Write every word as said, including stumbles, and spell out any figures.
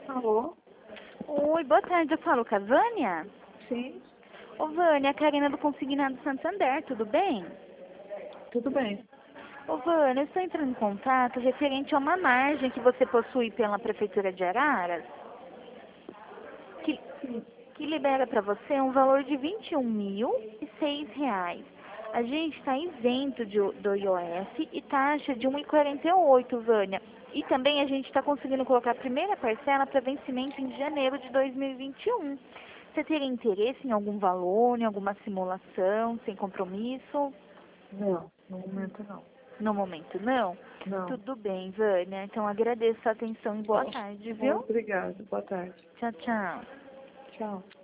Alô? Oi, boa tarde. Eu falo com a Vânia? Sim, Ô, Vânia, a Karina do Consignado Santander, tudo bem? tudo bem. Ô, Vânia, eu estou entrando em contato referente a uma margem que você possui pela Prefeitura de Araras, que, que libera para você um valor de vinte e um mil e seis reais. A gente está isento de, do I O S e taxa de um vírgula quarenta e oito, Vânia. E também a gente está conseguindo colocar a primeira parcela para vencimento em janeiro de dois mil e vinte e um. Você teria interesse em algum valor, em alguma simulação, sem compromisso? Não, no momento não. No momento, não? Não. Tudo bem, Vânia. Então agradeço a atenção e boa Bom, tarde, viu? obrigada. Boa tarde. Tchau, tchau. Tchau.